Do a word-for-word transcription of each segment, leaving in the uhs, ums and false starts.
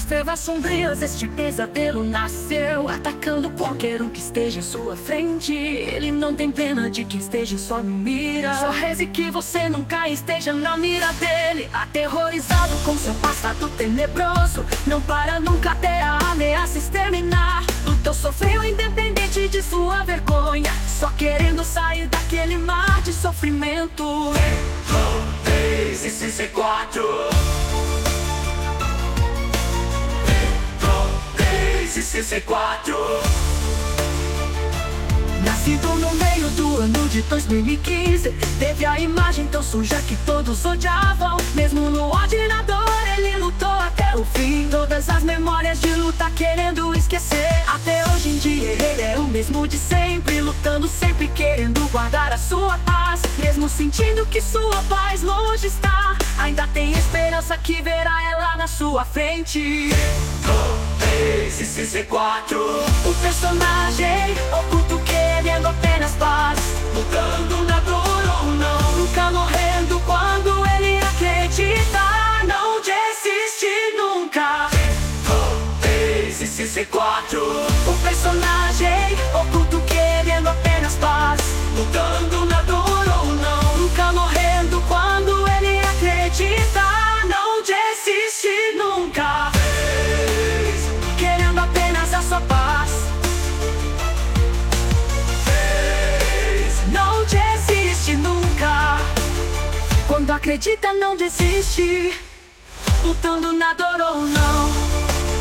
trevas sombrias este pesadelo nasceu, atacando qualquer um que esteja em sua frente. Ele não tem pena de quem esteja em sua mira. Só reze que você nunca esteja na mira dele. Aterrorizado com seu passado tenebroso, não para nunca até a ameaça exterminar. O teu sofreu independente de sua vergonha, só querendo sair daquele mar de sofrimento. Três e C quatro. Três e C quatro. Nascido no meio do ano de dois mil e quinze, teve a imagem tão suja que todos odiavam. Mesmo no ordenador ele lutou até o fim. Todas as memórias de luta querendo esquecer. Até hoje em dia ele é o mesmo de sempre, lutando sempre querendo guardar a sua paz. Mesmo sentindo que sua paz longe está, ainda tem esperança que verá ela na sua frente. Três e C quatro. O personagem oculto querendo apenas paz, lutando na dor ou não, nunca morrendo quando ele acredita. Não desiste nunca. Três e C quatro. O personagem oculto querendo apenas paz, lutando na dor ou não, nunca morrendo quando ele acredita. Não desiste nunca. Querendo apenas a sua paz. Não desiste nunca. Quando acredita não desiste, lutando na dor ou não.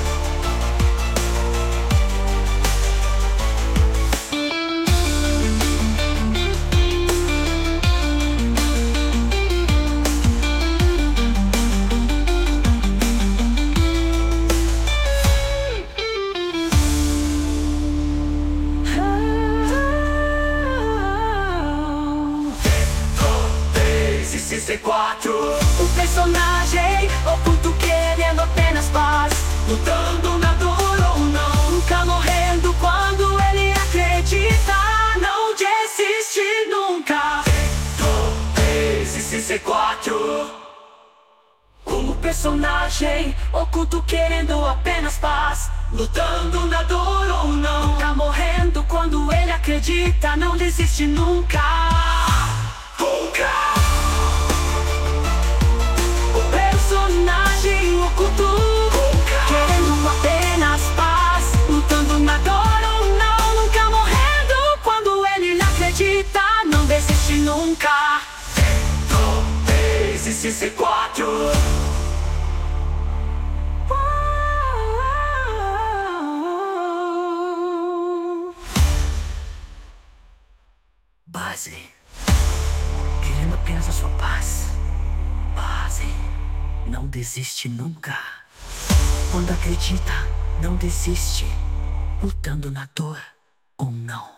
C quatro. O personagem oculto querendo apenas paz, lutando na dor ou não, nunca morrendo quando ele acredita. Não desiste nunca. Três e C quatro. O personagem oculto querendo apenas paz, lutando na dor ou não, nunca morrendo quando ele acredita. Não desiste nunca. Nunca. Personagem oculto querendo apenas paz, lutando na dor ou não, nunca morrendo quando ele acredita. Não desiste nunca. Três e C quatro. Base, querendo apenas a sua paz. Base, não desiste nunca. Quando acredita, não desiste, lutando na dor ou não.